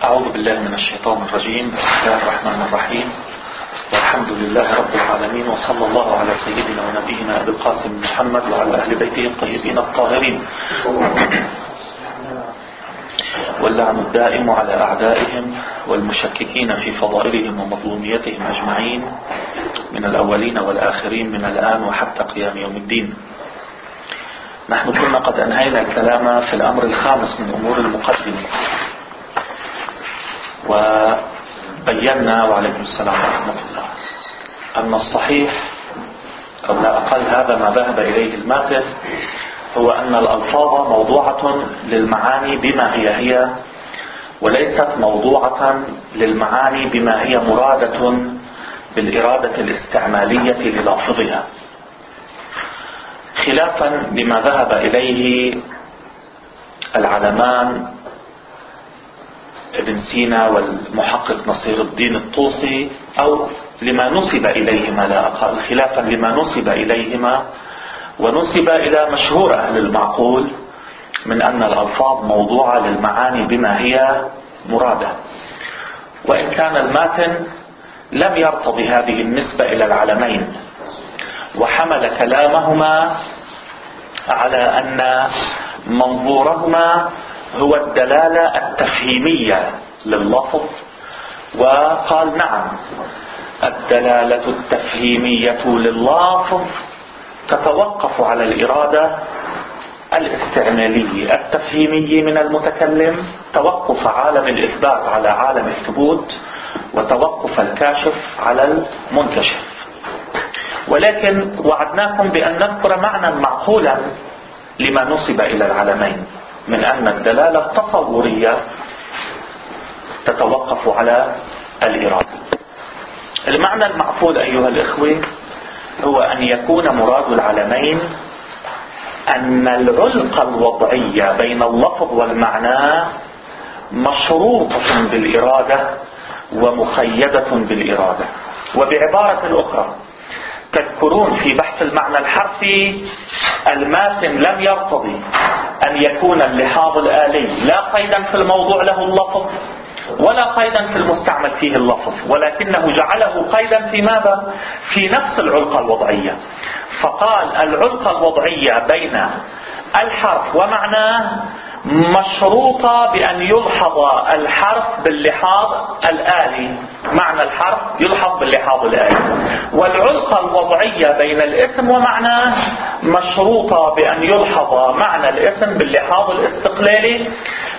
أعوذ بالله من الشيطان الرجيم. بسم الله الرحمن الرحيم، والحمد لله رب العالمين، وصلى الله على سيدنا ونبينا أبي القاسم محمد وعلى أهل بيته الطيبين الطاهرين، واللعن الدائم على أعدائهم والمشككين في فضائلهم ومظلوميتهم أجمعين من الأولين والآخرين من الآن وحتى قيام يوم الدين. نحن كنا قد أنهينا الكلام في الأمر الخامس من أمور المقدمة، وبينا وعليكم السلام ورحمة الله أن الصحيح أو لا أقل هذا ما ذهب إليه الماتن هو أن الألفاظ موضوعة للمعاني بما هي وليست موضوعة للمعاني بما هي مرادة بالإرادة الاستعمالية للافظها، خلافا لما ذهب إليه العلمان ابن سينا والمحقق نصير الدين الطوسي، أو لما نسب إليهما لا أقل، خلافا لما نسب إليهما ونسب إلى مشهور أهل المعقول من أن الألفاظ موضوعة للمعاني بما هي مرادة، وإن كان الماتن لم يرتضي هذه النسبة إلى العلمين، وحمل كلامهما على أن منظورهما هو الدلالة التفهيمية لللفظ، وقال نعم، الدلالة التفهيمية لللفظ تتوقف على الإرادة الاستعمالية. التفهيمي من المتكلم توقف عالم الإثبات على عالم الثبوت، وتوقف الكاشف على المنكشف. ولكن وعدناكم بأن نذكر معنى معقولا لما نسب إلى العلمين من أن الدلالة التصورية تتوقف على الإرادة. المعنى المعقول أيها الإخوة هو أن يكون مراد العلمين أن العلقة الوضعية بين اللفظ والمعنى مشروطة بالإرادة ومقيدة بالإرادة. وبعبارة أخرى، تذكرون في بحث المعنى الحرفي الماتن لم يرتضي أن يكون اللحاظ الآلي لا قيدا في الموضوع له اللفظ ولا قيدا في المستعمل فيه اللفظ، ولكنه جعله قيدا في ماذا؟ في نفس العلقة الوضعية، فقال العلقة الوضعية بين الحرف ومعناه مشروطة بأن يلحظ الحرف باللحاظ الآلي، معنى الحرف يلحظ باللحاظ الآلي، والعلقة الوضعية بين الاسم ومعناه مشروطة بأن يلحظ معنى الاسم باللحاظ الاستقلالي،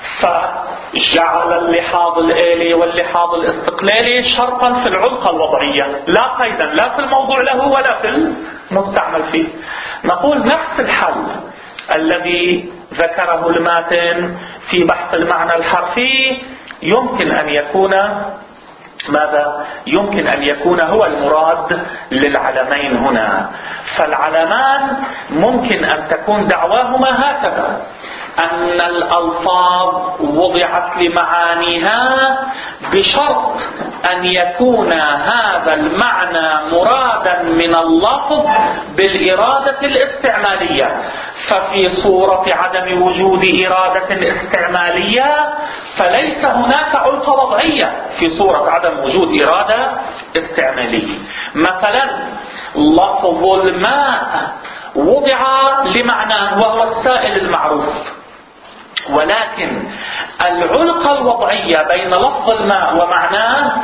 فجعل اللحاظ الآلي واللحاظ الاستقلالي شرطا في العلقة الوضعية، لا قيدا لا في الموضوع له ولا في المستعمل فيه. نقول نفس الحل الذي ذكره الماتن في بحث المعنى الحرفي يمكن أن يكون ماذا؟ يمكن أن يكون هو المراد للعلمين هنا. فالعلمان ممكن أن تكون دعواهما هكذا، أن الألفاظ وضعت لمعانيها بشرط أن يكون هذا المعنى مرادا من اللفظ بالإرادة الاستعمالية، ففي صورة عدم وجود إرادة استعمالية فليس هناك علقة وضعية في صورة عدم وجود إرادة استعمالية. مثلا لفظ الماء وضع لمعنى وهو السائل المعروف، ولكن العلقة الوضعية بين لفظ الماء ومعناه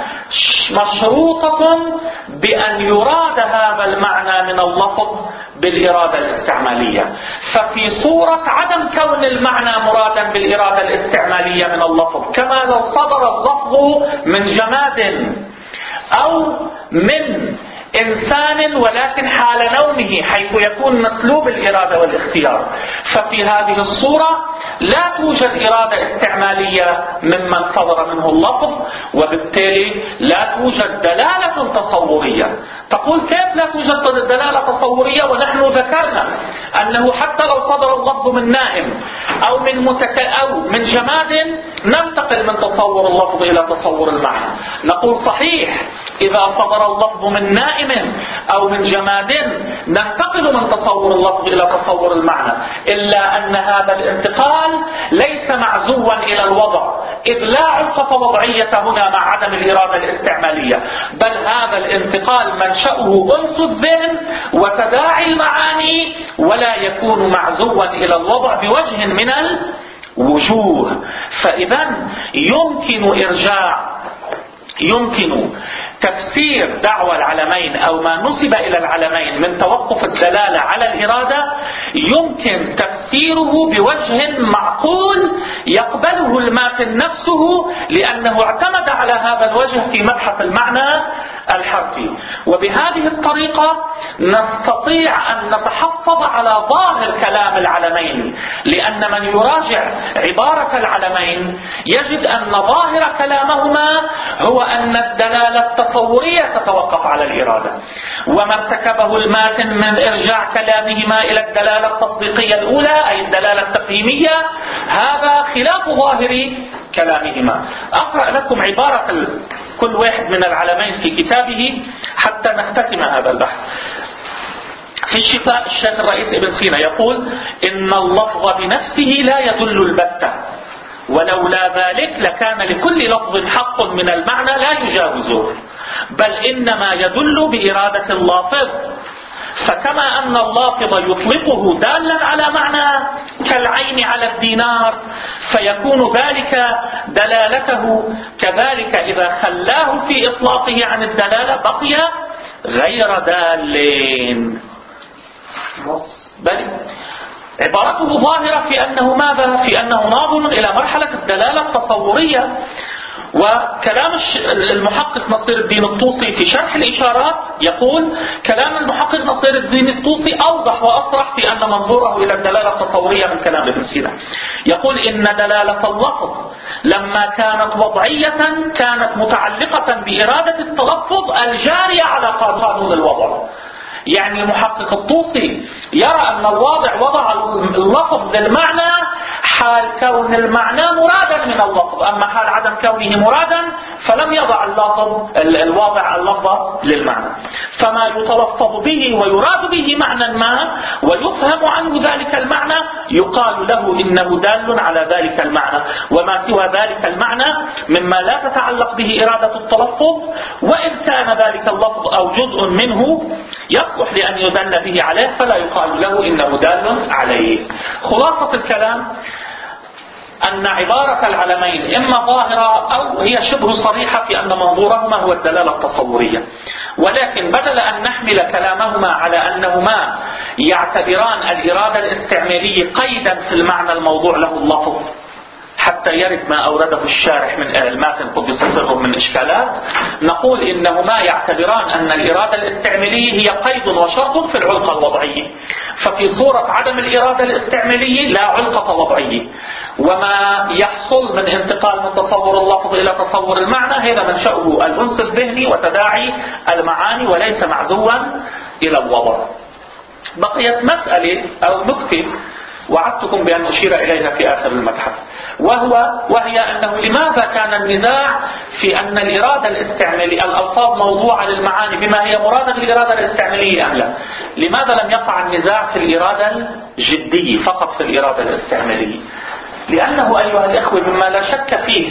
مشروطة بأن يراد هذا المعنى من اللفظ بالإرادة الاستعمالية، ففي صورة عدم كون المعنى مرادا بالإرادة الاستعمالية من اللفظ، كما لو صدر اللفظ من جماد أو من إنسان ولكن حال نومه حيث يكون مسلوب الإرادة والاختيار، ففي هذه الصورة لا توجد إرادة استعمالية ممن صدر منه اللفظ، وبالتالي لا توجد دلالة تصورية. تقول كيف لا توجد دلالة تصورية ونحن ذكرنا أنه حتى لو صدر اللفظ من نائم أو من جماد ننتقل من تصور اللفظ إلى تصور المعنى. نقول صحيح إذا صدر اللفظ من نائم أو من جماد ننتقل من تصور اللفظ إلى تصور المعنى، إلا أن هذا الانتقال ليس معزوا إلى الوضع، إذ لا علقة وضعية هنا مع عدم الإرادة الاستعمالية، بل هذا الانتقال منشأه أنس الذهن وتداعي المعاني، ولا يكون معزوا إلى الوضع بوجه من الوجوه. فإذا يمكن تفسير دعوى العلمين أو ما نسب إلى العلمين من توقف الدلالة على الإرادة، يمكن تفسيره بوجه معقول يقبله الماتن نفسه، لأنه اعتمد على هذا الوجه في مبحث المعنى الحرفي. وبهذه الطريقة نستطيع أن نتحفظ على ظاهر كلام العلمين، لأن من يراجع عبارة العلمين يجد أن ظاهر كلامهما هو أن الدلالة التصورية تتوقف على الإرادة، وما ارتكبه الماتن من إرجاع كلامهما إلى الدلالة التصديقية الأولى أي الدلالة التفهيمية هذا خلاف ظاهر كلامهما. أقرأ لكم عبارة كل واحد من العلمين في كتابه حتى نختتم هذا البحث. في الشفاء الشيخ الرئيس ابن سينا يقول: إن اللفظ بنفسه لا يدل البتة، ولولا ذلك لكان لكل لفظ حق من المعنى لا يجاوزه، بل إنما يدل بإرادة اللافظ. فكما أن اللافظ يطلقه دالا على معنى كالعين على الدينار، فيكون ذلك دلالته، كذلك إذا خلاه في إطلاقه عن الدلالة بقي غير دال. بل عبارته ظاهرة في أنه ماذا؟ في أنه ناظر إلى مرحلة الدلالة التصورية. وكلام المحقق نصير الدين الطوسي في شرح الإشارات يقول: كلام المحقق نصير الدين الطوسي أوضح وأصرح في أن منظوره إلى الدلالة التصورية من كلام ابن سينا. يقول: إن دلالة اللفظ لما كانت وضعية كانت متعلقة بإرادة التلفظ الجارية على قانون الوضع. يعني المحقق الطوسي يرى أن الواضع وضع اللفظ للمعنى حال كون المعنى مرادا من اللفظ، أما حال عدم كونه مرادا فلم يضع الواضع اللفظ للمعنى. فما يتلفظ به ويراد به معنى ما ويفهم عنه ذلك المعنى يقال له إنه دال على ذلك المعنى، وما سوى ذلك المعنى مما لا تتعلق به إرادة التلفظ، وإن كان ذلك اللفظ أو جزء منه يصلح لأن يدل به عليه فلا يقال له إنه دال عليه. خلاصة الكلام أن عبارة العلمين إما ظاهرة أو هي شبه صريحة في أن منظورهما هو الدلالة التصورية، ولكن بدل أن نحمل كلامهما على أنهما يعتبران الإرادة الاستعمالية قيدا في المعنى الموضوع له اللفظ حتى يرد ما أورده الشارح من الماتن قدس سره من إشكالات، نقول إنهما يعتبران أن الإرادة الاستعمالية هي قيد وشرط في العلقة الوضعية. ففي صورة عدم الإرادة الاستعمالية لا علقة وضعية، وما يحصل من انتقال من تصور اللفظ إلى تصور المعنى هذا منشأه الأنس الذهني وتداعي المعاني وليس معزوا إلى الوضع. بقيت مسألة أو نكتة وعدتكم بأن أشير إليها في آخر المبحث، وهي أنه لماذا كان النزاع في أن الإرادة الاستعمالية الألفاظ موضوعة للمعاني بما هي مرادة بالإرادة الاستعمالية أم لا؟ لماذا لم يقع النزاع في الإرادة الجدية فقط في الإرادة الاستعمالية؟ لأنه أيها الإخوة مما لا شك فيه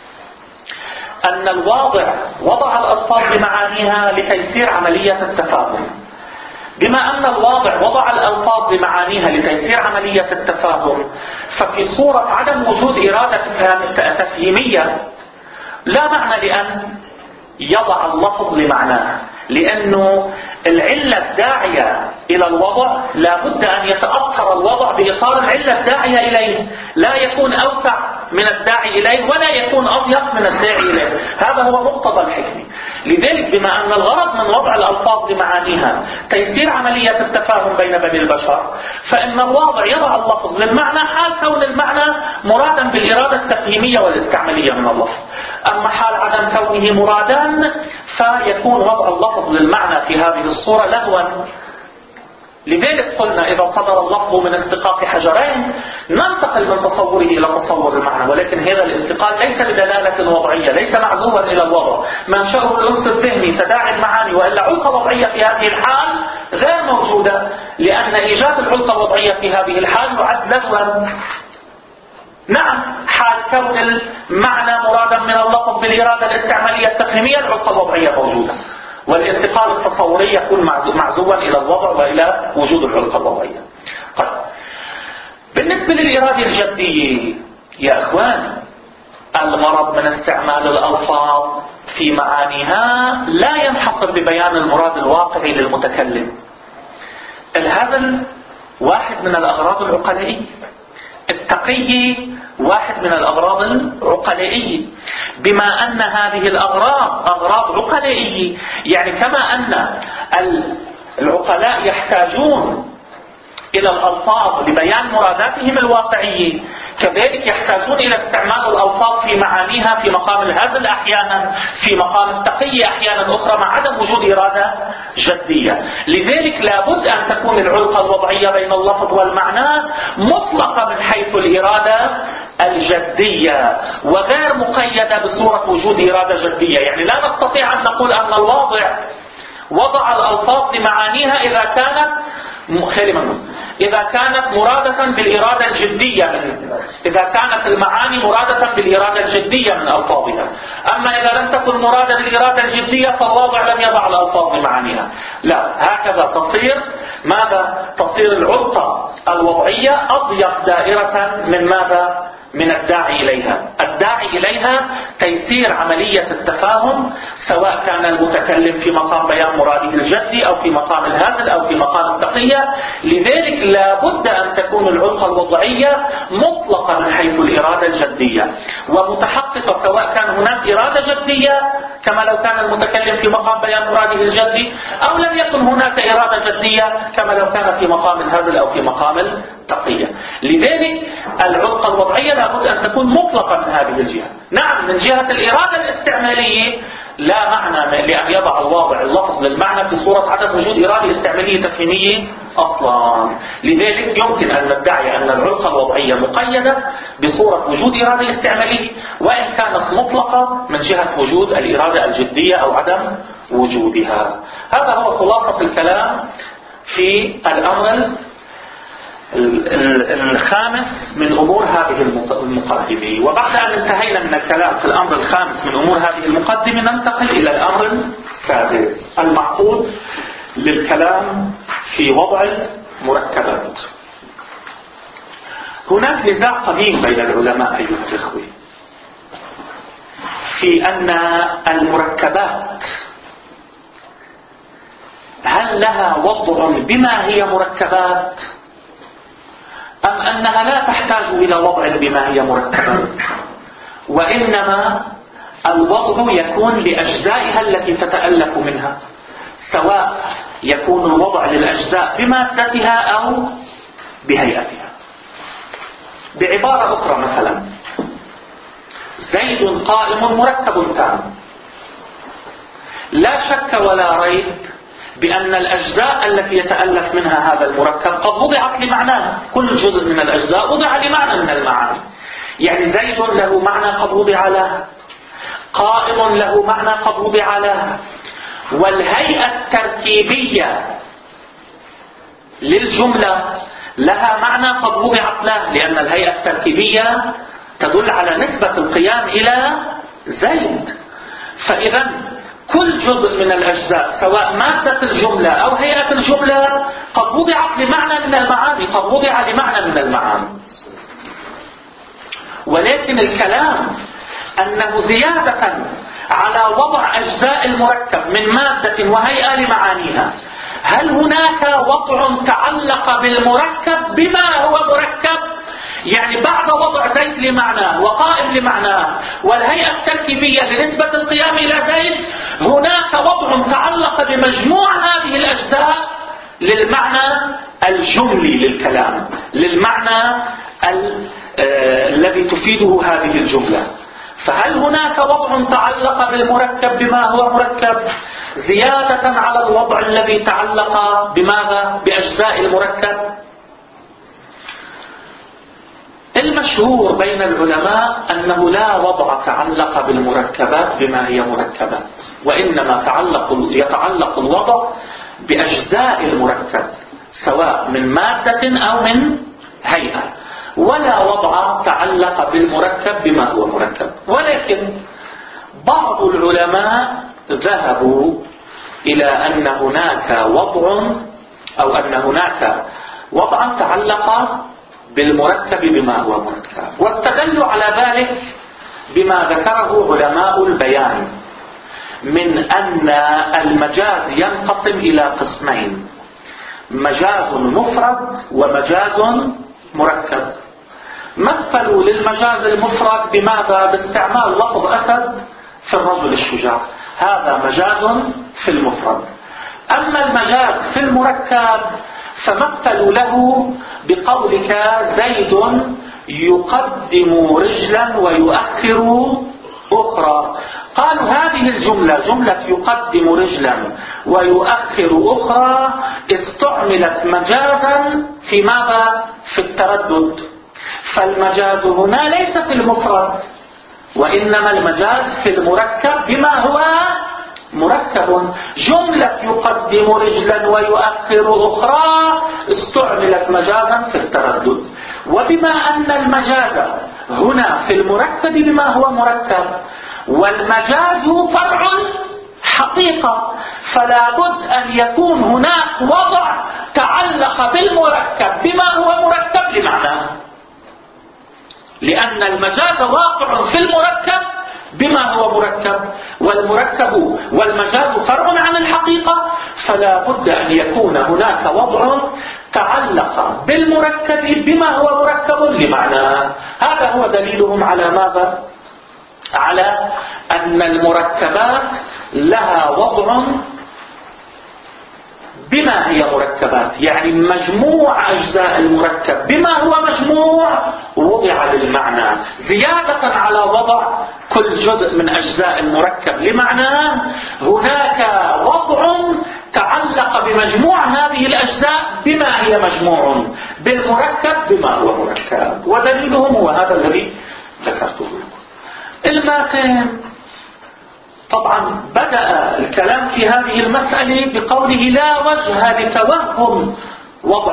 أن الواضع وضع الألفاظ بمعانيها لتيسير عملية التفاهم. بما أن الواضع وضع الألفاظ بمعانيها لتيسير عملية التفاهم، ففي صورة عدم وجود إرادة تفهيمية لا معنى لأن يضع اللفظ لمعناه، لأنه العلة الداعية إلى الوضع لا بد أن يتأثر الوضع بإطار العلة الداعية إليه، لا يكون أوسع من الداعي إليه ولا يكون أضيق من الداعي إليه. هذا هو مقتضى الحكمة. لذلك بما أن الغرض من وضع الألفاظ لمعانيها تيسير عملية التفاهم بين بني البشر، فإن الواضع يضع اللفظ للمعنى حال كون المعنى مرادا بالإرادة التفهيمية والاستعمالية من اللفظ. أما حال عدم كونه مرادا فيكون وضع اللفظ للمعنى في هذه الصورة لهوا. لذلك قلنا إذا صدر اللفظ من استقاق حجرين ننتقل من تصوره إلى تصور المعنى، ولكن هذا الانتقال ليس بدلالة وضعية، ليس معزوبا إلى الوضع، منشأه الأنس الذهني تداعي المعاني، وإلا علقة وضعية في هذه الحال غير موجودة، لأن إيجاد العلقة الوضعية في هذه الحال يعد لهوا. نعم، حال كون المعنى مرادا من اللفظ بالإرادة الاستعمالية التفهيمية العلاقة الوضعية موجودة، والانتقال التصوري يكون معزوا إلى الوضع وإلى وجود العلاقة الوضعية. طيب، بالنسبة للإرادة الجدية يا إخوان، الغرض من استعمال الألفاظ في معانيها لا ينحصر ببيان المراد الواقعي للمتكلم. الهزل واحد من الأغراض العقلائية، التقي واحد من الأغراض العقلائية، بما أن هذه الأغراض أغراض عقلائية، يعني كما أن العقلاء يحتاجون إلى الألفاظ لبيان مراداتهم الواقعية، كذلك يحتاجون إلى استعمال الألفاظ في معانيها في مقام الهزل أحيانا، في مقام التقي أحيانا أخرى، مع عدم وجود إرادة جدية. لذلك لابد أن تكون العلاقة الوضعية بين اللفظ والمعنى مطلقة من حيث الإرادة الجدية، وغير مقيدة بصورة وجود إرادة جدية. يعني لا نستطيع أن نقول أن الواضع وضع الألفاظ لمعانيها إذا كانت مرادة بالإرادة الجدية إذا كانت المعاني مرادة بالإرادة الجدية من ألفاظها. أما إذا لم تكن مرادة بالإرادة الجدية فالواضع لم يضع الألفاظ لمعانيها. لا، هكذا تصير ماذا؟ تصير العلاقة الوضعية أضيق دائرة من ماذا؟ من الداعي إليها. الداعي إليها تيسير عملية التفاهم، سواء كان المتكلم في مقام بيان مراده الجدي أو في مقام الهزل أو في مقام التقية. لذلك لا بد أن تكون العلاقة الوضعية مطلقة من حيث الإرادة الجدية ومتحققة، سواء كان هناك إرادة جدية كما لو كان المتكلم في مقام بيان مراده الجدي، أو لم يكن هناك إرادة جدية كما لو كان في مقام الهزل أو في مقام التقية. لذلك العلاقة الوضعية لابد أن تكون مطلقة من هذه الجهة. نعم، من جهة الإرادة الاستعمالية لا معنى لأن يضع الواضع اللفظ للمعنى في صورة عدم وجود إرادة استعمالية تفهيمية أصلا. لذلك يمكن أن ندعي أن العلاقة الوضعية مقيدة بصورة وجود إرادة استعمالية، وإن كانت مطلقة من جهة وجود الإرادة الجدية أو عدم وجودها. هذا هو خلاصة الكلام في الأمر الخامس من أمور هذه المقدمة. وبعد أن انتهينا من الكلام في الأمر الخامس من أمور هذه المقدمة، ننتقل إلى الأمر السادس المعقود للكلام في وضع المركبات. هناك نزاع قديم بين العلماء أيها الأخوة في أن المركبات هل لها وضع بما هي مركبات أم أنها لا تحتاج إلى وضع بما هي مركبات، وإنما الوضع يكون لأجزائها التي تتألف منها، سواء يكون الوضع للأجزاء بمادتها أو بهيئتها. بعبارة أخرى، مثلا زيد قائم مركب تام، لا شك ولا ريب بأن الأجزاء التي يتألف منها هذا المركب قد وضعت لمعناه، كل جزء من الأجزاء وضع لمعنى من المعاني. يعني زيد له معنى قد وضع له، قائم له معنى قد وضع له، والهيئة التركيبية للجملة لها معنى قد وضعت له، لأن الهيئة التركيبية تدل على نسبة القيام إلى زيد. فإذا كل جزء من الأجزاء سواء مادة الجملة أو هيئة الجملة قد وضعت لمعنى من المعاني، قد وضع لمعنى من المعاني. ولكن الكلام أنه زيادة على وضع أجزاء المركب من مادة وهيئة لمعانيها، هل هناك وضع تعلق بالمركب بما هو مركب؟ يعني بعد وضع زيد لمعناه وقائم لمعناه والهيئة التركيبية لنسبة القيام إلى زيد، هناك وضع تعلق بمجموع هذه الأجزاء للمعنى الجملي للكلام، للمعنى الذي تفيده هذه الجملة. فهل هناك وضع تعلق بالمركب بما هو مركب زيادة على الوضع الذي تعلق بماذا؟ بأجزاء المركب؟ المشهور بين العلماء أنه لا وضع تعلق بالمركبات بما هي مركبات، وإنما يتعلق الوضع بأجزاء المركب، سواء من مادة أو من هيئة. ولا وضع تعلق بالمركب بما هو مركب. ولكن بعض العلماء ذهبوا إلى أن هناك وضعا تعلق بالمركب بما هو مركب، واستدلوا على ذلك بما ذكره علماء البيان من أن المجاز ينقسم إلى قسمين: مجاز مفرد ومجاز مركب. مثلوا للمجاز المفرد بماذا؟ باستعمال لفظ أسد في الرجل الشجاع، هذا مجاز في المفرد. أما المجاز في المركب فمثلوا له بقولك زيد يقدم رجلا ويؤخر أخرى. قالوا هذه الجملة، جملة يقدم رجلا ويؤخر أخرى، استعملت مجازا في ماذا؟ في التردد. فالمجاز هنا ليس في المفرد، وإنما المجاز في المركب بما هو مركب. جملة يقدم رجلا ويؤخر أخرى استعملت مجازا في التردد. وبما أن المجاز هنا في المركب بما هو مركب، والمجاز فرع حقيقة، فلا بد أن يكون هناك وضع تعلق بالمركب بما هو مركب لمعناه، لأن المجاز واقع في المركب بما هو مركب، والمجاز فرع عن الحقيقة، فلا بد أن يكون هناك وضع تعلق بالمركب بما هو مركب لمعناه. هذا هو دليلهم على ماذا؟ على أن المركبات لها وضع بما هي مركبات، يعني مجموع أجزاء المركب بما هو مجموع وضع للمعنى، زيادة على وضع كل جزء من أجزاء المركب لمعناه. هناك وضع تعلق بمجموع هذه الأجزاء بما هي مجموع بالمركب بما هو مركب، ودليلهم هو هذا الذي ذكرته لكم. الماتن طبعا بدأ الكلام في هذه المسألة بقوله لا وجه لتوهم وضع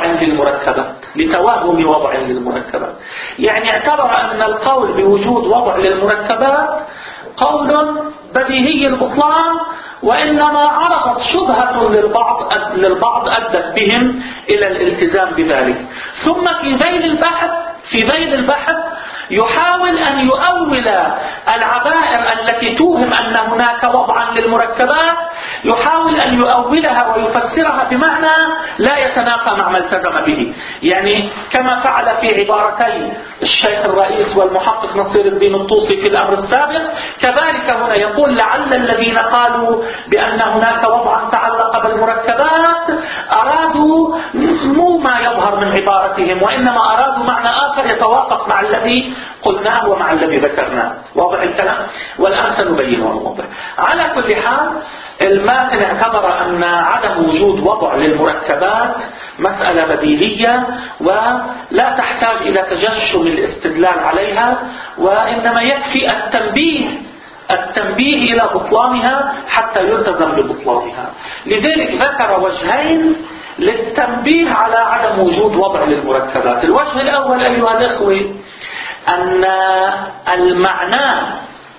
للمركبات، يعني اعتبر أن القول بوجود وضع للمركبات قول بديهي البطلان، وإنما عرضت شبهة للبعض أدت بهم إلى الالتزام بذلك. ثم في ذيل البحث يحاول أن يؤول العبائر التي توهم أن هناك وضعا للمركبات، يحاول أن يؤولها ويفسرها بمعنى لا يتنافى مع ما التزم به، يعني كما فعل في عبارتي الشيخ الرئيس والمحقق نصير الدين الطوسي في الأمر السابق، كذلك هنا يقول لعل الذين قالوا بأن هناك وضعا تعلق بالمركبات أرادوا مو ما يظهر من عبارتهم، وإنما أرادوا معنى آخر يتوافق مع الذي قلناه ومع الذي ذكرناه. واضح الكلام؟ والآن سنبينه ونوضح. على كل حال الماتن اعتبر أن عدم وجود وضع للمركبات مسألة بديهية ولا تحتاج إلى تجشم الاستدلال عليها، وإنما يكفي التنبيه إلى بطلانها حتى يلتزم ببطلانها. لذلك ذكر وجهين للتنبيه على عدم وجود وضع للمركبات. الوجه الأول أيها الأخوة أن المعنى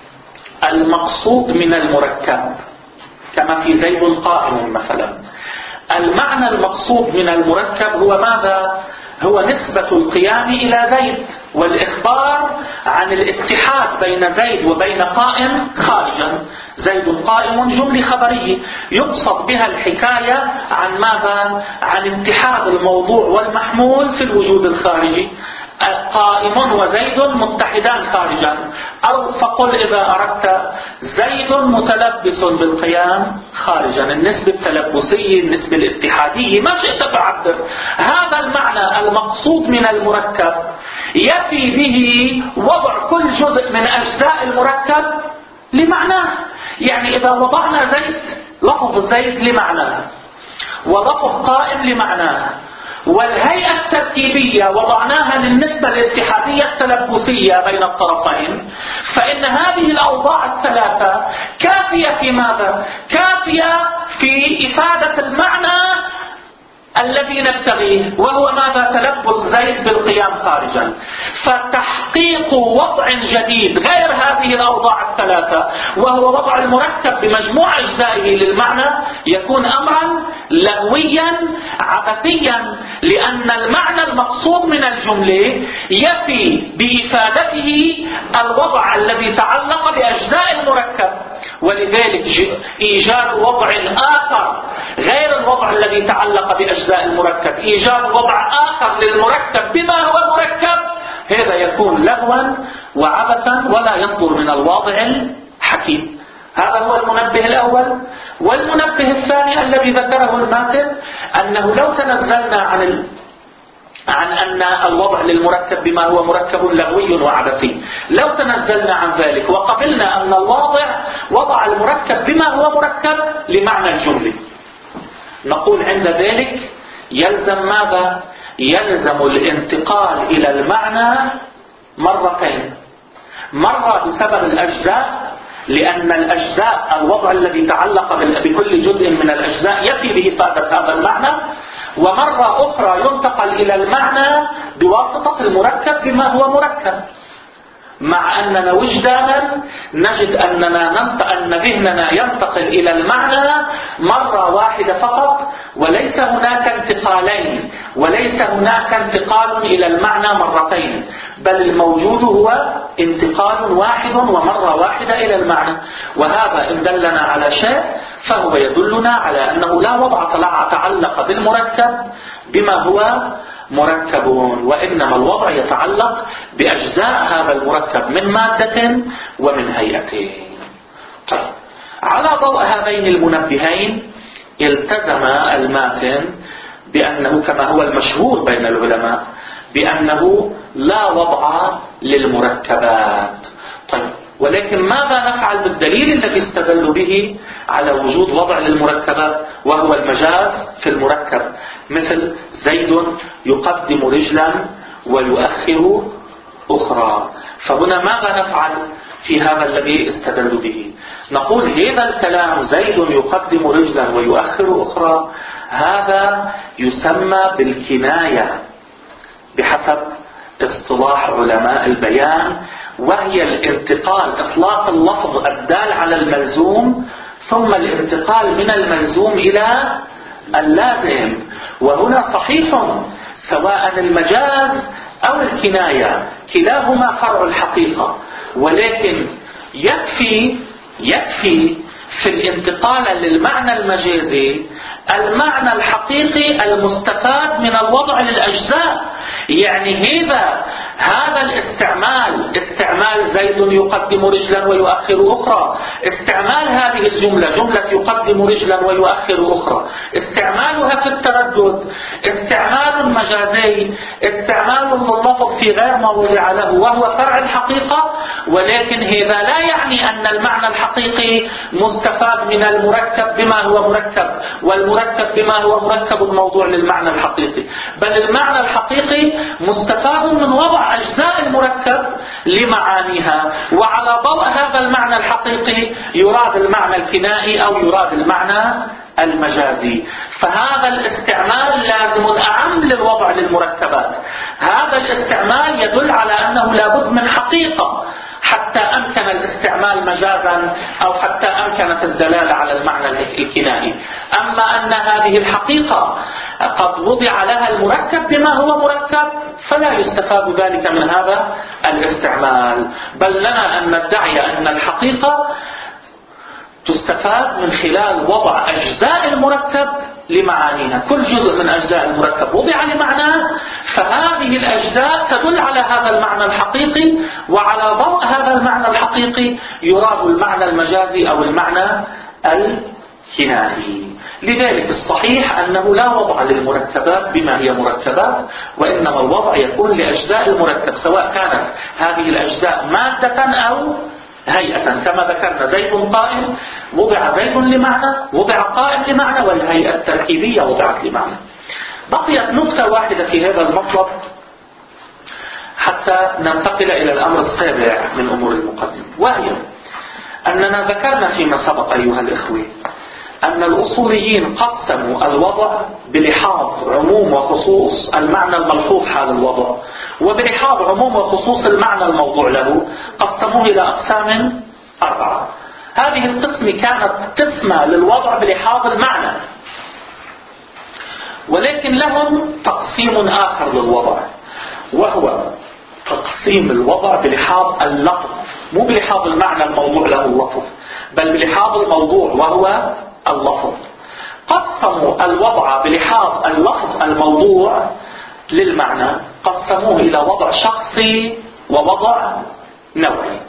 المقصود من المركب كما في زيد قائم مثلا، المعنى المقصود من المركب هو ماذا؟ هو نسبة القيام إلى زيد والإخبار عن الاتحاد بين زيد وبين قائم خارجا. زيد قائم جملة خبرية يقصد بها الحكاية عن ماذا؟ عن اتحاد الموضوع والمحمول في الوجود الخارجي. قائم وزيد متحدان خارجا، أو فقل إذا أردت زيد متلبس بالقيام خارجا، النسبة التلبسية، النسبة الاتحادية، ما شئت فعبر. هذا المعنى المقصود من المركب يفي به وضع كل جزء من أجزاء المركب لمعناه. يعني إذا وضعنا زيد، لفظ زيد لمعناه، ولفظ قائم لمعناه، والهيئة التركيبية وضعناها للنسبة الاتحادية التلبسية بين الطرفين، فإن هذه الأوضاع الثلاثة كافية في ماذا؟ كافية في إفادة المعنى الذي نبتغيه، وهو ماذا؟ تلبس زيد بالقيام خارجا. فتحقيق وضع جديد غير هذه الأوضاع الثلاثة، وهو وضع المركب بمجموع أجزائه للمعنى، يكون أمرا لغويا عبثيا، لأن المعنى المقصود من الجملة يفي بإفادته الوضع الذي تعلق بأجزاء المركب. ولذلك إيجاد وضع آخر غير الوضع الذي تعلق بأجزاء المركب، إيجاد وضع آخر للمركب بما هو مركب، هذا يكون لغوا وعبثا ولا يصدر من الواضع الحكيم. هذا هو المنبه الأول. والمنبه الثاني الذي ذكره الماتن أنه لو تنزلنا عن أن الوضع للمركب بما هو مركب لغوي وعبثي، لو تنزلنا عن ذلك وقبلنا أن الواضع وضع المركب بما هو مركب لمعنى الجملة، نقول عند ذلك يلزم ماذا؟ يلزم الانتقال إلى المعنى مرتين، مرة بسبب الأجزاء، لأن الأجزاء الوضع الذي تعلق بكل جزء من الأجزاء يفي بإفادة هذا المعنى، ومرة أخرى ينتقل إلى المعنى بواسطة المركب بما هو مركب. مع أننا وجدانا نجد أن ذهننا ينتقل إلى المعنى مرة واحدة فقط، وليس هناك انتقالين، وليس هناك انتقال إلى المعنى مرتين، بل الموجود هو انتقال واحد ومرة واحدة إلى المعنى. وهذا إن دلنا على شيء فهو يدلنا على أنه لا وضع تعلق بالمركب بما هو مركب، وإنما الوضع يتعلق بأجزاء هذا المركب من مادة ومن هيئة. طيب، على ضوء هذين المنبهين التزم الماتن بأنه كما هو المشهور بين العلماء بأنه لا وضع للمركبات. طيب، ولكن ماذا نفعل بالدليل الذي استدلوا به على وجود وضع للمركبات، وهو المجاز في المركب، مثل زيد يقدم رجلا ويؤخر أخرى. فهنا ماذا نفعل في هذا الذي استدلوا به؟ نقول هذا الكلام زيد يقدم رجلا ويؤخر أخرى، هذا يسمى بالكناية بحسب اصطلاح علماء البيان، وهي الانتقال، إطلاق اللفظ الدال على الملزوم ثم الانتقال من الملزوم إلى اللازم. وهنا صحيح سواء المجاز أو الكناية كلاهما فرع الحقيقة، ولكن يكفي في الانتقال للمعنى المجازي المعنى الحقيقي المستفاد من الوضع للأجزاء. يعني هذا استعمال زيد يقدم رجلا ويؤخر أخرى، استعمال هذه الجملة جملة يقدم رجلا ويؤخر أخرى، استعمالها في التردد استعمال مجازي، استعمال اللفظ في غير ما وضع له وهو فرع الحقيقة، ولكن هذا لا يعني أن المعنى الحقيقي مستفاد من المركب بما هو مركب، والمركب بما هو مركب موضوع للمعنى الحقيقي، بل المعنى الحقيقي مستفاد من وضع أجزاء المركب لمعانيها، وعلى ضوء هذا المعنى الحقيقي يراد المعنى الكنائي أو يراد المعنى المجازي. فهذا الاستعمال لازم أعم للوضع للمركبات. هذا الاستعمال يدل على أنه لابد من حقيقة حتى أمكن الاستعمال مجازا أو حتى أمكنت الدلالة على المعنى الكنائي. أما أن هذه الحقيقة قد وضع لها المركب بما هو مركب فلا يستفاد ذلك من هذا الاستعمال، بل لنا أن ندعي أن الحقيقة تستفاد من خلال وضع أجزاء المركب لمعانيها. كل جزء من أجزاء المركب وضع لمعناه، فهذه الأجزاء تدل على هذا المعنى الحقيقي، وعلى ضوء هذا المعنى الحقيقي يراد المعنى المجازي أو المعنى الكنائي. لذلك الصحيح أنه لا وضع للمركبات بما هي مركبات، وإنما الوضع يكون لأجزاء المركب، سواء كانت هذه الأجزاء مادة أو هيئة. كما ذكرنا زيد قائم، وضع زيد لمعنى، وضع قائم لمعنى، والهيئة التركيبية وضعت لمعنى. بقيت نقطة واحدة في هذا المطلب حتى ننتقل إلى الأمر السابع من أمور المقدمة، وهي أننا ذكرنا فيما سبق أيها الإخوة أن الأصوليين قسموا الوضع بلحاظ عموم وخصوص المعنى الملحوظ حال الوضع، وبلحاظ عموم وخصوص المعنى الموضوع له قسموه إلى أقسام 4. هذه القسمة كانت قسمة للوضع بلحاظ المعنى، ولكن لهم تقسيم آخر للوضع، وهو تقسيم الوضع بلحاظ اللفظ، مو بلحاظ المعنى الموضوع له اللفظ، بل بلحاظ الموضوع وهو اللفظ. قسموا الوضع بلحاظ اللفظ الموضوع للمعنى، قسموه إلى وضع شخصي ووضع نوعي.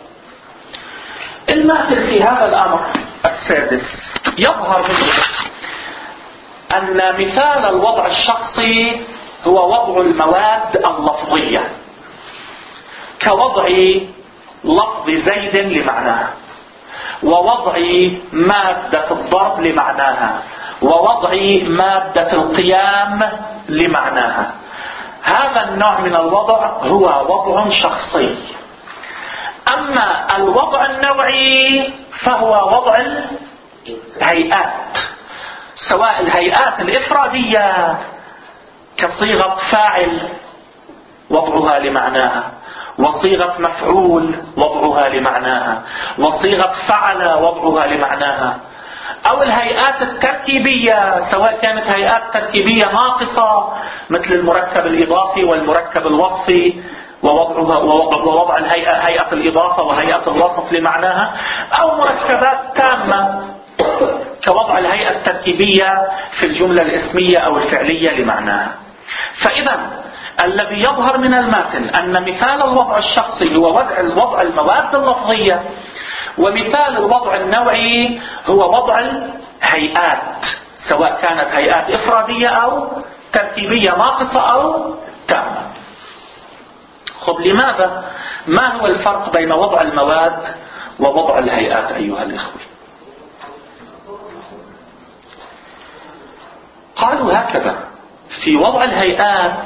المثل في هذا الأمر السادس يظهر منه أن مثال الوضع الشخصي هو وضع المواد اللفظية، كوضع لفظ زيد لمعناها، ووضع مادة الضرب لمعناها، ووضع مادة القيام لمعناها. هذا النوع من الوضع هو وضع شخصي. أما الوضع النوعي فهو وضع الهيئات، سواء الهيئات الإفرادية كصيغة فاعل وضعها لمعناها، وصيغة مفعول وضعها لمعناها، وصيغة فعل وضعها لمعناها، أو الهيئات التركيبية سواء كانت هيئات تركيبية ناقصة مثل المركب الإضافي والمركب الوصفي ووضع هيئة الإضافة وهيئة الوصف لمعناها، أو مركبات تامة كوضع الهيئة التركيبية في الجملة الاسمية أو الفعلية لمعناها. فإذا الذي يظهر من المتن أن مثال الوضع الشخصي هو وضع المواد اللفظية، ومثال الوضع النوعي هو وضع الهيئات سواء كانت هيئات إفرادية أو تركيبية ناقصة أو تامة. خب لماذا؟ ما هو الفرق بين وضع المواد ووضع الهيئات أيها الإخوة؟ قالوا هكذا: في وضع الهيئات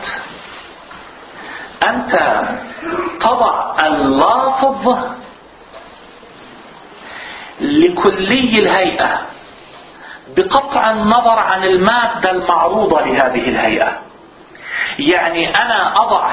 أنت تضع اللافظ لكلي الهيئة بقطع النظر عن المادة المعروضة لهذه الهيئة. يعني أنا أضع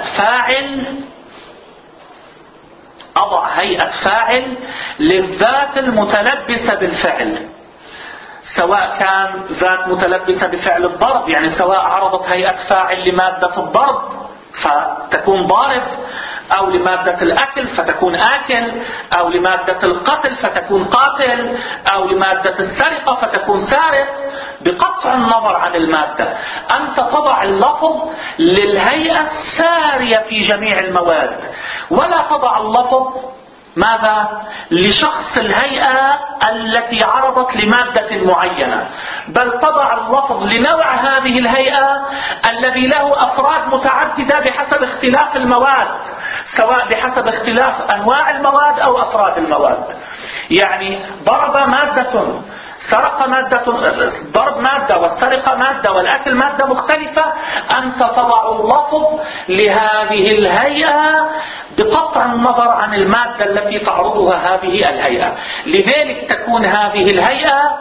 فاعل للذات المتلبسة بالفعل، سواء كان ذات متلبسة بفعل الضرب، يعني سواء عرضت هيئة فاعل لمادة الضرب فتكون ضارب، أو لمادة الأكل فتكون آكل، أو لمادة القتل فتكون قاتل، أو لمادة السرقة فتكون سارق. بقطع النظر عن المادة أنت تضع اللفظ للهيئة السارية في جميع المواد، ولا تضع اللفظ ماذا؟ لشخص الهيئة التي عرضت لمادة معينة، بل تضع اللفظ لنوع هذه الهيئة الذي له أفراد متعددة بحسب اختلاف المواد، سواء بحسب اختلاف أنواع المواد أو أفراد المواد. يعني ضرب مادة، سرق مادة، ضرب مادة، والسرقة مادة، والأكل مادة مختلفة. أنت تضع اللفظ لهذه الهيئة بقطع النظر عن المادة التي تعرضها هذه الهيئة. لذلك تكون هذه الهيئة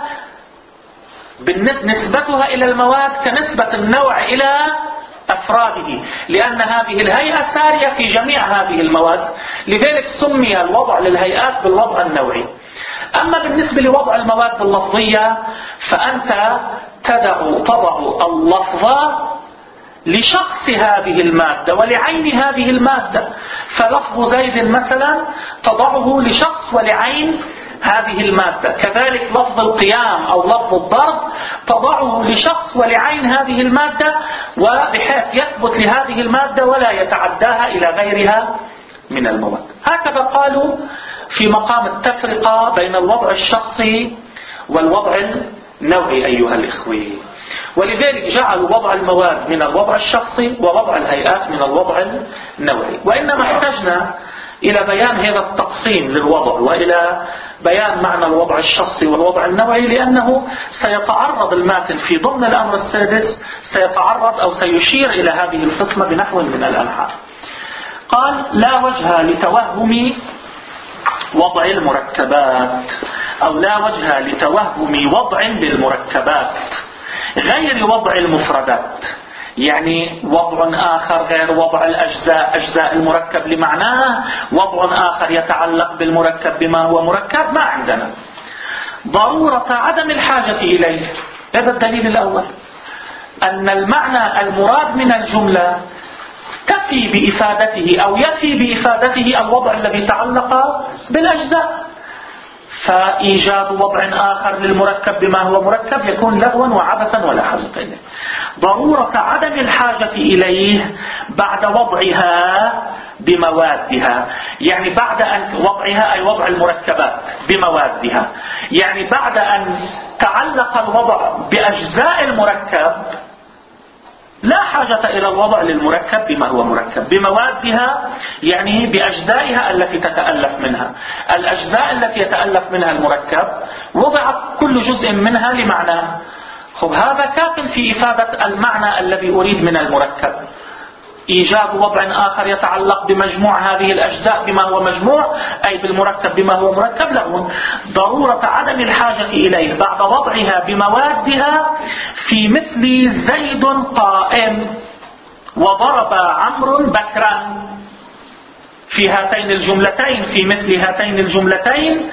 نسبتها إلى المواد كنسبة النوع إلى أفراده، لأن هذه الهيئة سارية في جميع هذه المواد. لذلك سمي الوضع للهيئات بالوضع النوعي. أما بالنسبة لوضع المواد اللفظية فأنت تضع اللفظ لشخص هذه المادة ولعين هذه المادة. فلفظ زيد مثلا تضعه لشخص ولعين هذه المادة، كذلك لفظ القيام أو لفظ الضرب تضعه لشخص ولعين هذه المادة، وبحيث يثبت لهذه المادة ولا يتعداها إلى غيرها من المواد. هكذا قالوا في مقام التفرقة بين الوضع الشخصي والوضع النوعي أيها الإخوة. ولذلك جعلوا وضع المواد من الوضع الشخصي ووضع الهيئات من الوضع النوعي. وإنما احتجنا إلى بيان هذا التقسيم للوضع وإلى بيان معنى الوضع الشخصي والوضع النوعي، لأنه سيتعرض الماتن في ضمن الأمر السادس، سيتعرض أو سيشير إلى هذه القسمة بنحو من الأنحاء. قال: لا وجه لتوهم وضع المركبات أو لا وجه لتوهم وضع للمركبات غير وضع المفردات، يعني وضع آخر غير وضع الأجزاء، أجزاء المركب لمعناه، وضع آخر يتعلق بالمركب بما هو مركب، ما عندنا. ضرورة عدم الحاجة إليه، هذا الدليل الأول، أن المعنى المراد من الجملة تفي بإفادته أو يفي بإفادته الوضع الذي تعلق بالأجزاء، فإيجاد وضع آخر للمركب بما هو مركب يكون لغوا وعبثا ولا حاجة إليه. ضرورة عدم الحاجة إليه بعد وضعها بموادها، يعني بعد أن وضعها أي وضع المركبات بموادها، يعني بعد أن تعلق الوضع بأجزاء المركب لا حاجة إلى الوضع للمركب بما هو مركب بموادها، يعني بأجزائها التي تتألف منها. الأجزاء التي يتألف منها المركب وضعت كل جزء منها لمعناه، هذا كاف في إفادة المعنى الذي أريد من المركب. إيجاد وضع آخر يتعلق بمجموع هذه الأجزاء بما هو مجموع أي بالمركب بما هو مركب له. ضرورة عدم الحاجة إليه بعد وضعها بموادها في مثل زيد قائم وضرب عمرو بكرا، في هاتين الجملتين، في مثل هاتين الجملتين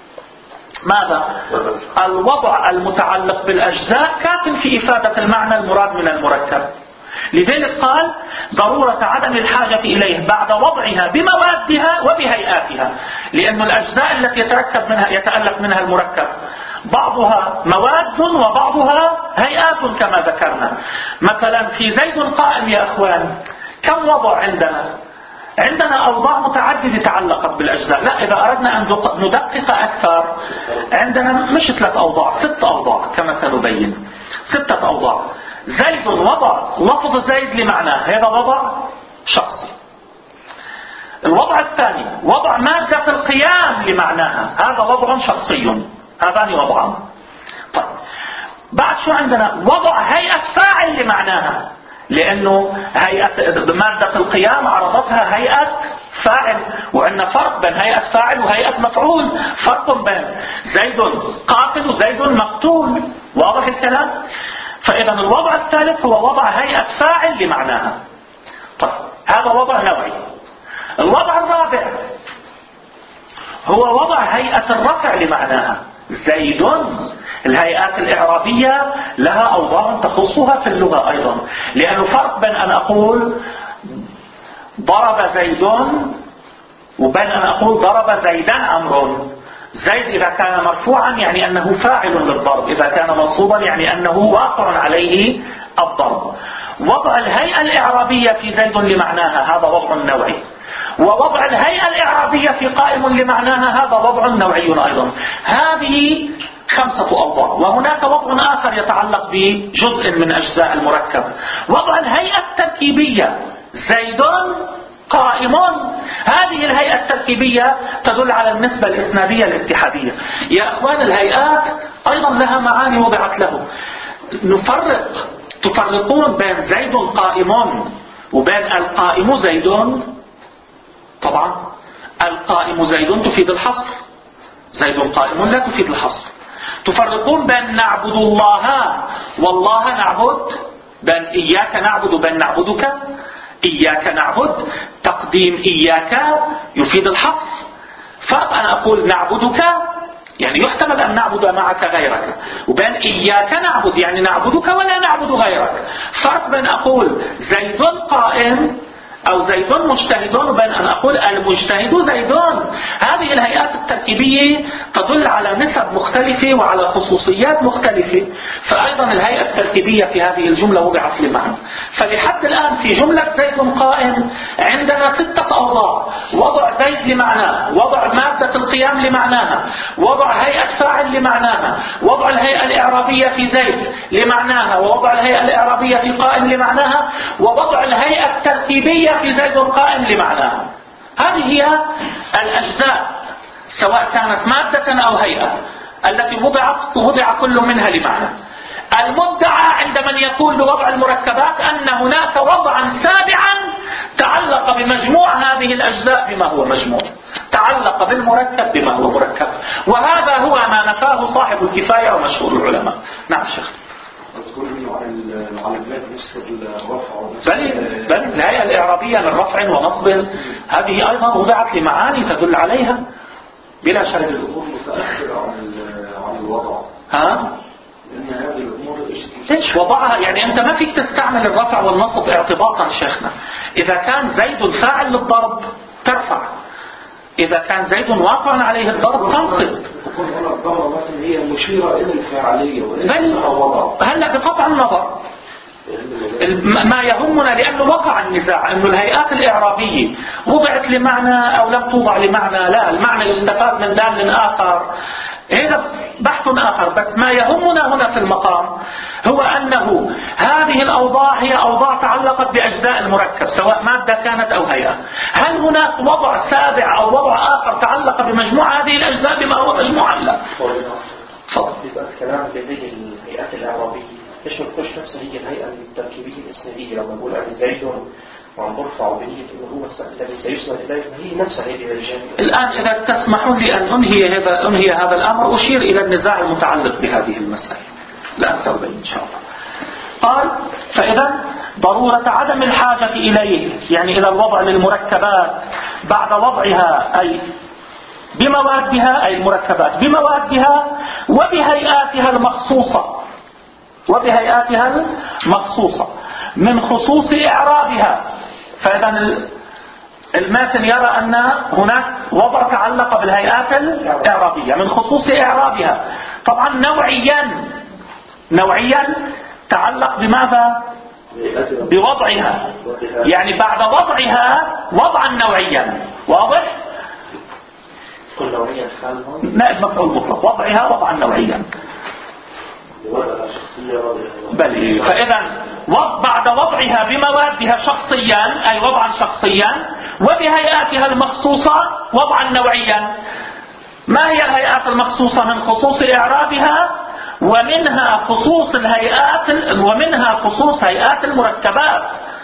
ماذا؟ الوضع المتعلق بالأجزاء كاف في إفادة المعنى المراد من المركب. لذلك قال ضرورة عدم الحاجة إليه بعد وضعها بموادها وبهيئاتها، لأن الأجزاء التي يتألف منها المركب بعضها مواد وبعضها هيئات كما ذكرنا. مثلا في زيد قائم يا أخوان كم وضع عندنا أوضاع متعددة تعلقت بالأجزاء. لا، إذا أردنا أن ندقق أكثر عندنا مش 3 أوضاع، 6 أوضاع كما سنبين، 6 أوضاع. زيد وضع لفظ زيد لمعناه، هذا وضع شخصي. الوضع الثاني وضع مادة في القيام لمعناها، هذا وضع شخصي، هذان وضعان. طيب بعد شو عندنا؟ وضع هيئة فاعل لمعناها، لأنه هيئة مادة القيام عرضتها هيئة فاعل، وعندنا فرق بين هيئة فاعل وهيئة مفعول، فرق بين زيد قاتل وزيد مقتول، واضح الكلام؟ فإذا الوضع الثالث هو وضع هيئة فاعل لمعناها. طيب هذا وضع نوعي. الوضع الرابع هو وضع هيئة الرفع لمعناها. زيد الهيئات الإعرابية لها أوضاع تخصها في اللغة أيضا، لأنه فرق بين أن أقول ضرب زيد وبين أن أقول ضرب زيدا عمرو. زيد إذا كان مرفوعا يعني أنه فاعل للضرب، إذا كان منصوبا يعني أنه واقع عليه الضرب. وضع الهيئة الإعرابية في زيد لمعناها هذا وضع نوعي، ووضع الهيئة الإعرابية في قائم لمعناها هذا وضع نوعي أيضا. هذه 5 أوضاع. وهناك وضع آخر يتعلق بجزء من أجزاء المركب، وضع الهيئة التركيبية. زيد قائم، هذه الهيئة التركيبية تدل على النسبة الإسنادية الاتحادية. يا أخوان الهيئات أيضا لها معاني وضعت له. تفرقون بين زيد قائم وبين القائم زيد؟ طبعا القائم زيد تفيد الحصر، زيد قائم لا تفيد الحصر. تفرقون بين نعبد الله والله نعبد، بين إياك نعبد وبين نعبدك. إياك نعبد تقديم إياك يفيد الحصر. فرق أن أقول نعبدك يعني يحتمل أن نعبد معك غيرك، وبين إياك نعبد يعني نعبدك ولا نعبد غيرك. فرق بين أقول زيد قائم أو زيد مجتهد وبين أن أقول المجتهد زيدون. هذه الهيئات التركيبية تدل على نسب مختلفة وعلى خصوصيات مختلفة، فأيضا الهيئة التركيبية في هذه الجملة وضعت لمعنى. فلحد الآن في جملة زيد قائم عندنا 6 أوضاع: وضع زيد لمعناه، وضع مادة القيام لمعناها، وضع هيئة فاعل لمعناها، وضع الهيئة الإعرابية في زيد لمعناها، ووضع الهيئة الإعرابية في قائم لمعناها، ووضع الهيئة التركيبية في زيد قائم لمعناها. هذه هي الأجزاء سواء كانت مادة أو هيئة التي وضع كل منها لمعنى. المدعى عند من يقول بوضع المركبات أن هناك وضعا سابعا تعلق بمجموع هذه الأجزاء بما هو مجموع، تعلق بالمركب بما هو مركب، وهذا هو ما نفاه صاحب الكفاية ومشهور العلماء. نعم شيخ. بل الهيئة الإعرابية من رفع ونصب هذه أيضا وضعت لمعاني تدل عليها بلا شك. الأمور متأخرة عن الوضع. لأن هذه الأمور ليش وضعها؟ يعني أنت ما فيك تستعمل الرفع والنصب اعتباطا شيخنا. إذا كان زيد فاعل للضرب ترفع، إذا كان زيد واقع عليه الضرب تنصب. تكون هنا الضربة مثلا هي مشيرة إلى الفاعلية وليس وضع. هلا بقطع النظر ما يهمنا، لأنه وقع النزاع أنه الهيئات الإعرابية وضعت لمعنى أو لم توضع لمعنى. لا، المعنى يستفاد من دال آخر، هذا بحث آخر. بس ما يهمنا هنا في المقام هو أنه هذه الأوضاع هي أوضاع تعلقت بأجزاء المركب سواء مادة كانت أو هيئة. هل هناك وضع سابع أو وضع آخر تعلق بمجموع هذه الأجزاء بما هو مجموع؟ لا. تفضل. يبقى الكلام بهذه الهيئات الإعرابية ليش ما تكونش نفس هي الهيئة التركيبية الإسنادية؟ لما نقول عن زيد وعم برفع بنية إنه هو الذي سيسند إليه، هي نفسها هذه الرجال. الآن إذا تسمحون لي أن أنهي هذا الأمر، أشير إلى النزاع المتعلق بهذه المسألة. لا أستوعب إن شاء الله. قال: فإذا ضرورة عدم الحاجة إليه، يعني إلى الوضع للمركبات بعد وضعها، أي بموادها، أي المركبات بموادها وبهيئاتها المخصوصة من خصوص إعرابها. فإذا الماتن يرى أن هناك وضع تعلق بالهيئات الإعرابية من خصوص إعرابها. طبعا نوعيا تعلق بماذا؟ بوضعها، يعني بعد وضعها وضعا نوعيا. واضح؟ كل نوعية خالها نائب مفعول مطلق، وضعها وضعا نوعيا. بل فإذا بعد وضعها بموادها شخصيا، أي وضعا شخصيا، وبهيئاتها المخصوصة وضعا نوعيا. ما هي الهيئات المخصوصة؟ من خصوص إعرابها، ومنها خصوص هيئات المركبات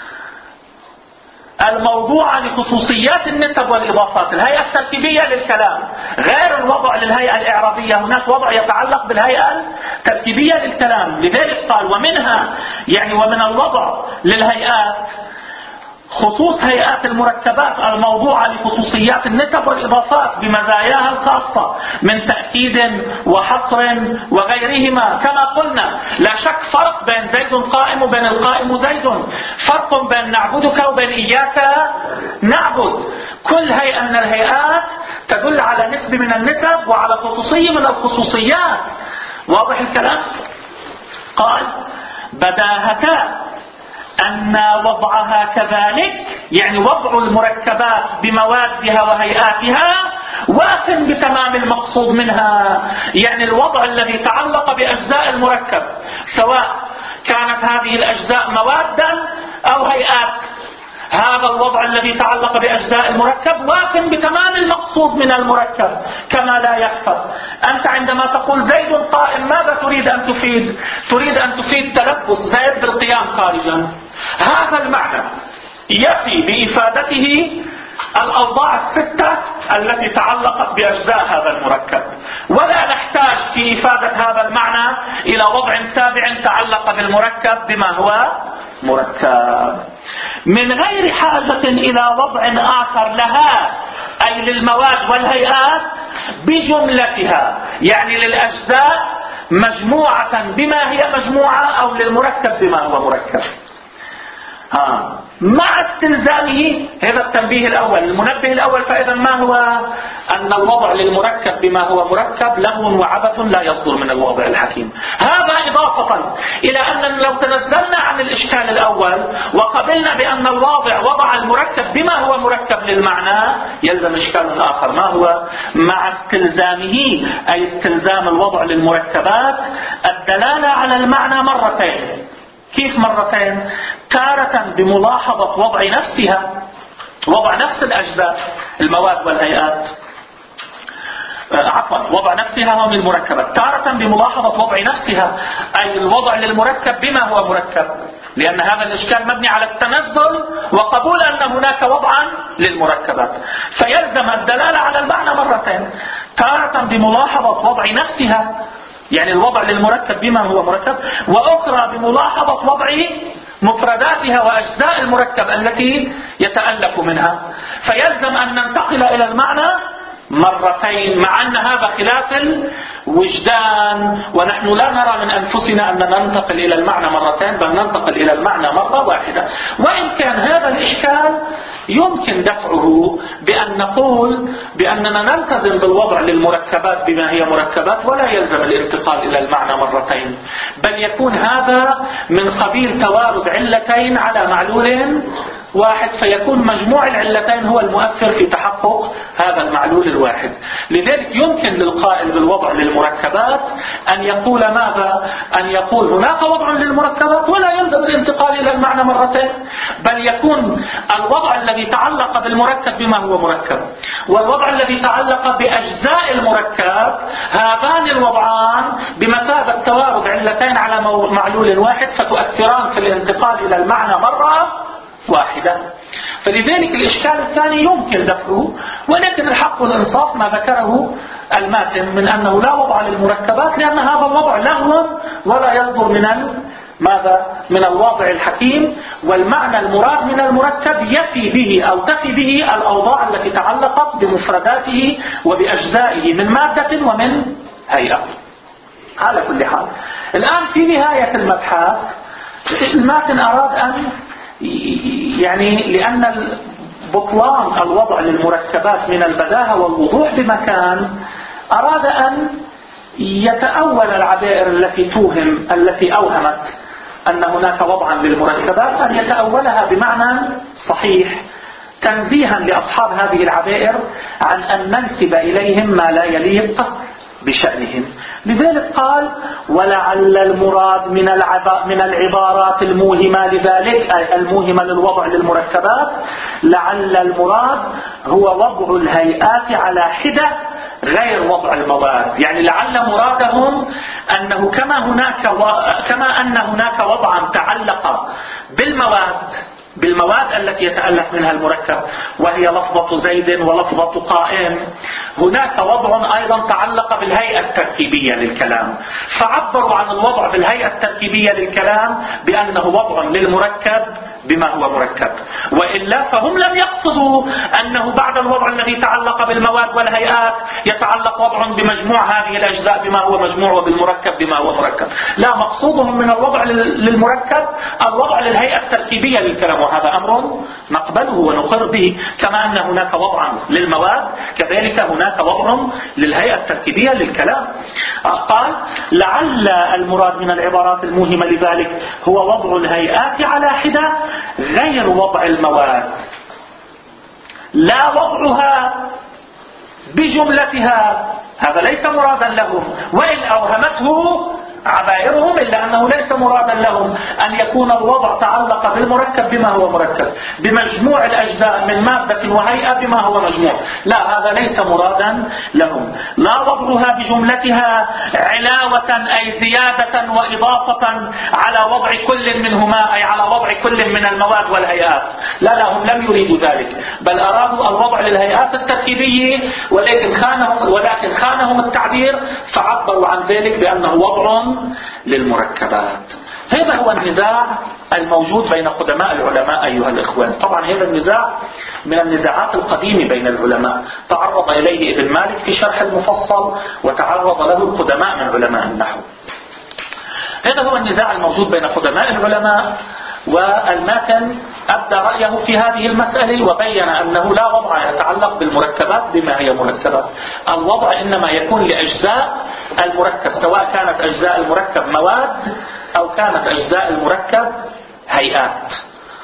الموضوعة لخصوصيات النسب والإضافات. الهيئة التركيبية للكلام غير الوضع للهيئة الإعرابية، هناك وضع يتعلق بالهيئة التركيبية للكلام. لذلك قال ومن الوضع للهيئات خصوص هيئات المركبات الموضوعة لخصوصيات النسب والإضافات بمزاياها الخاصة من تأكيد وحصر وغيرهما. كما قلنا لا شك فرق بين زيد قائم وبين القائم زيد، فرق بين نعبدك وبين إياك نعبد. كل هيئة من الهيئات تدل على نسبة من النسب وعلى خصوصية من الخصوصيات. واضح الكلام؟ قال: بداهة أن وضعها كذلك، يعني وضع المركبات بموادها وهيئاتها واف بتمام المقصود منها. يعني الوضع الذي تعلق بأجزاء المركب سواء كانت هذه الأجزاء موادا أو هيئات، هذا الوضع الذي تعلق بأجزاء المركب واف بتمام المقصود من المركب كما لا يخفى. أنت عندما تقول زيد قائم ماذا تريد أن تفيد؟ تريد أن تفيد تلبس زيد بالقيام خارجا. هذا المعنى يفي بإفادته الأوضاع الستة التي تعلقت بأجزاء هذا المركب، ولا نحتاج في إفادة هذا المعنى إلى وضع سابع تعلق بالمركب بما هو مركب، من غير حاجة إلى وضع آخر لها، أي للمواد والهيئات بجملتها، يعني للأجزاء مجموعة بما هي مجموعة أو للمركب بما هو مركب. مع استلزامه، هذا التنبيه الأول، المنبه الأول. فإذا ما هو؟ أن الوضع للمركب بما هو مركب لهو وعبث لا يصدر من الواضع الحكيم. هذا إضافة إلى أننا لو تنزلنا عن الإشكال الأول وقبلنا بأن الواضع وضع المركب بما هو مركب للمعنى، يلزم إشكال آخر. ما هو؟ مع استلزامه، أي استلزام الوضع للمركبات الدلالة على المعنى مرتين. كيف مرتين؟ تارة بملاحظة وضع نفسها، وضع نفس الأجزاء المواد والهيئات، وضع نفسها هم المركبات، تارة بملاحظة وضع نفسها، أي الوضع للمركب بما هو مركب. لأن هذا الإشكال مبني على التنزل وقبول أن هناك وضعا للمركبات، فيلزم الدلالة على المعنى مرتين، تارة بملاحظة وضع نفسها يعني الوضع للمركب بما هو مركب، وأخرى بملاحظة وضع مفرداتها وأجزاء المركب التي يتألف منها، فيلزم أن ننتقل إلى المعنى مرتين، مع أن هذا خلاف الوجدان، ونحن لا نرى من أنفسنا أن ننتقل إلى المعنى مرتين، بل ننتقل إلى المعنى مرة واحدة. وإن كان هذا الإشكال يمكن دفعه بأن نقول بأننا نلتزم بالوضع للمركبات بما هي مركبات، ولا يلزم الانتقال إلى المعنى مرتين، بل يكون هذا من قبيل توارد علتين على معلول واحد، فيكون مجموع العلتين هو المؤثر في تحقق هذا المعلول الواحد. لذلك يمكن للقائل بالوضع للمركبات أن يقول ماذا؟ أن يقول هناك وضع للمركبات ولا يلزم الانتقال إلى المعنى مرتين، بل يكون الوضع الذي تعلق بالمركب بما هو مركب والوضع الذي تعلق بأجزاء المركب، هذان الوضعان بمثابة توارد علتين على معلول واحد، فتؤثران في الانتقال إلى المعنى مرة واحدة. فلذلك الإشكال الثاني يمكن دفعه، ولكن الحق والإنصاف ما ذكره الماتن من أنه لا وضع للمركبات، لأن هذا الوضع لغو ولا يصدر من الواضع الحكيم، والمعنى المراد من المركب يفي به أو تفي به الأوضاع التي تعلقت بمفرداته وبأجزائه من مادة ومن هيئة. على كل حال الآن في نهاية المبحث الماتن أراد أن يعني لأن بطلان الوضع للمركبات من البداهة والوضوح بمكان، أراد أن يتأول العبائر التي أوهمت أن هناك وضعا للمركبات، أن يتأولها بمعنى صحيح تنزيها لأصحاب هذه العبائر عن أن ننسب إليهم ما لا يليق بشأنهم. لذلك قال ولعل المراد من العبارات الموهمة لذلك، أي الموهمة للوضع للمركبات، لعل المراد هو وضع الهيئات على حدة غير وضع المواد. يعني لعل مرادهم أنه كما أن هناك وضعا تعلق بالمواد التي يتألف منها المركب وهي لفظة زيد ولفظة قائم، هناك وضع أيضا تعلق بالهيئة التركيبية للكلام، فعبروا عن الوضع بالهيئة التركيبية للكلام بأنه وضع للمركب بما هو مركب، وإلا فهم لم يقصدوا أنه بعد الوضع الذي تعلق بالمواد والهيئات يتعلق وضع بمجموع هذه الأجزاء بما هو مجموع وبالمركب بما هو مركب. لا، مقصودهم من الوضع للمركب الوضع للهيئة التركيبية للكلام، وهذا أمر نقبله ونقر به. كما أن هناك وضع للمواد كذلك هناك وضع للهيئة التركيبية للكلام. قال لعل المراد من العبارات الموهمة لذلك هو وضع الهيئات على حدة غير وضع المواد، لا وضعها بجملتها، هذا ليس مرادا لهم، وإن أوهمته عبائرهم إلا أنه ليس مرادا لهم أن يكون الوضع تعلق بالمركب بما هو مركب بمجموع الأجزاء من مادة وهيئة بما هو مجموع، لا، هذا ليس مرادا لهم. لا وضعها بجملتها علاوة أي زيادة وإضافة على وضع كل منهما، أي على وضع كل من المواد والهيئات، لا هم لم يريدوا ذلك، بل أرادوا الوضع للهيئات التركيبية، ولكن خانهم التعبير فعبروا عن ذلك بأنه وضع للمركبات. هذا هو النزاع الموجود بين قدماء العلماء أيها الإخوان. طبعا هذا النزاع من النزاعات القديمة بين العلماء، تعرض إليه ابن مالك في شرح المفصل، وتعرض له القدماء من علماء النحو. هذا هو النزاع الموجود بين قدماء العلماء، والماتن أبدى رأيه في هذه المسألة وبين أنه لا وضع يتعلق بالمركبات بما هي مركبات، الوضع إنما يكون لأجزاء المركب، سواء كانت أجزاء المركب مواد أو كانت أجزاء المركب هيئات.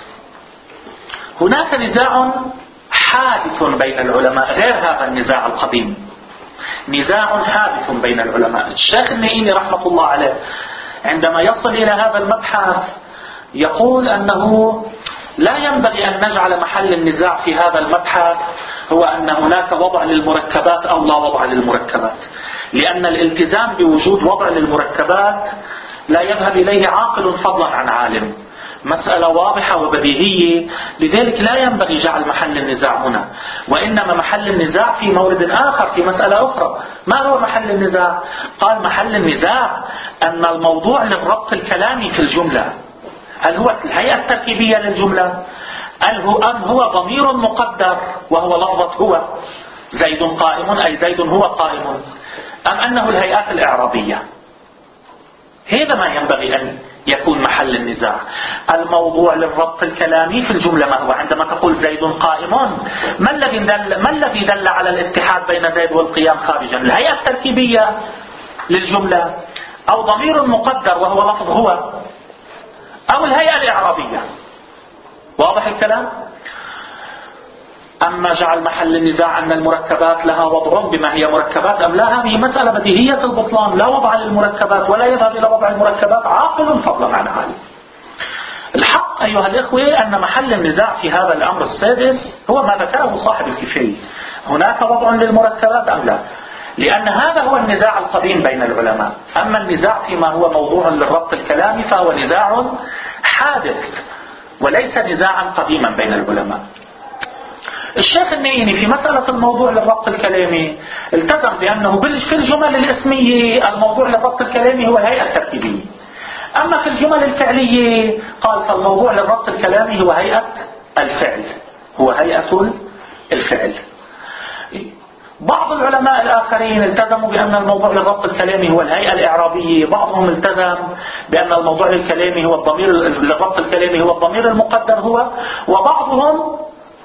هناك نزاع حادث بين العلماء غير هذا النزاع القديم، نزاع حادث بين العلماء. الشيخ النئيمي رحمة الله عليه عندما يصل إلى هذا المبحث يقول أنه لا ينبغي أن نجعل محل النزاع في هذا المبحث هو أن هناك وضع للمركبات أو لا وضع للمركبات، لأن الالتزام بوجود وضع للمركبات لا يذهب إليه عاقل فضلا عن عالم، مسألة واضحة وبديهية، لذلك لا ينبغي جعل محل النزاع هنا، وإنما محل النزاع في مورد آخر، في مسألة أخرى. ما هو محل النزاع؟ قال محل النزاع أن الموضوع للربط الكلامي في الجملة، هل هو الهيئة التركيبية للجملة أم هو ضمير مقدر وهو لفظة هو، زيد قائم أي زيد هو قائم، أم أنه الهيئات الإعرابية؟ هذا ما ينبغي أن يكون محل النزاع. الموضوع للربط الكلامي في الجملة ما هو؟ عندما تقول زيد قائم، ما الذي دل على الاتحاد بين زيد والقيام خارجا؟ الهيئة التركيبية للجملة، أو ضمير مقدر وهو لفظ هو، أو الهيئة الإعرابية؟ واضح الكلام؟ أما جعل محل النزاع أن المركبات لها وضع بما هي مركبات أم لا، هذه مسألة بديهية البطلان، لا وضع للمركبات ولا يذهب إلى وضع المركبات عاقل فضلا عن عالم. الحق أيها الإخوة أن محل النزاع في هذا الأمر السادس هو ما ذكره صاحب الكفاية، هناك وضع للمركبات أم لا، لأن هذا هو النزاع القديم بين العلماء. أما النزاع فيما هو موضوع للربط الكلامي فهو نزاع حادث وليس نزاعا قديما بين العلماء. الشيخ النيني في مسألة الموضوع للربط الكلامي التزم بأنه في الجمل الاسمية الموضوع للربط الكلامي هو الهيئة التركيبية، أما في الجمل الفعلية قال فالموضوع للربط الكلامي هو هيئة الفعل، هو هيئة الفعل. بعض العلماء الآخرين التزموا بأن الموضوع للربط الكلامي هو الهيئة الإعرابية، بعضهم التزم بأن الموضوع للكلامي هو الضمير للربط الكلامي هو الضمير المقدر هو، وبعضهم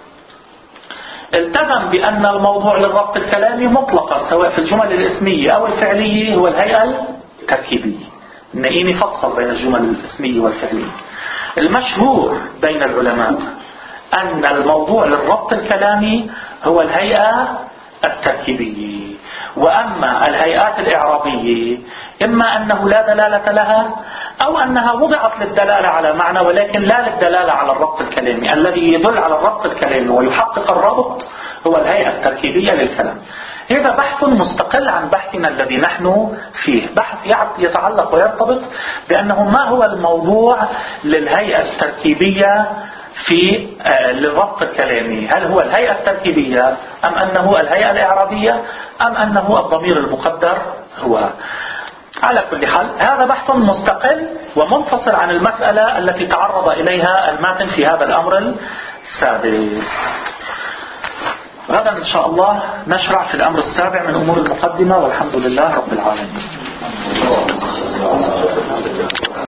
التزم بأن الموضوع للربط الكلامي مطلقا سواء في الجمل الاسمية أو الفعلية هو الهيئة التركيبية. النيني فصل بين الجمل الاسمية والفعلية. المشهور بين العلماء أن الموضوع للربط الكلامي هو الهيئة التركيبية، وأما الهيئات الإعرابية إما أنه لا دلالة لها أو أنها وضعت للدلالة على معنى ولكن لا للدلالة على الربط الكلامي. الذي يدل على الربط الكلامي ويحقق الربط هو الهيئة التركيبية للكلام. هذا بحث مستقل عن بحثنا الذي نحن فيه، بحث يتعلق ويرتبط بأنه ما هو الموضوع للهيئة التركيبية في للربط الكلامي، هل هو الهيئة التركيبية أم أنه الهيئة الإعرابية أم أنه الضمير المقدر هو. على كل حال هذا بحث مستقل ومنفصل عن المسألة التي تعرض إليها الماتن في هذا الأمر السادس. غدا إن شاء الله نشرع في الأمر السابع من أمور المقدمة، والحمد لله رب العالمين.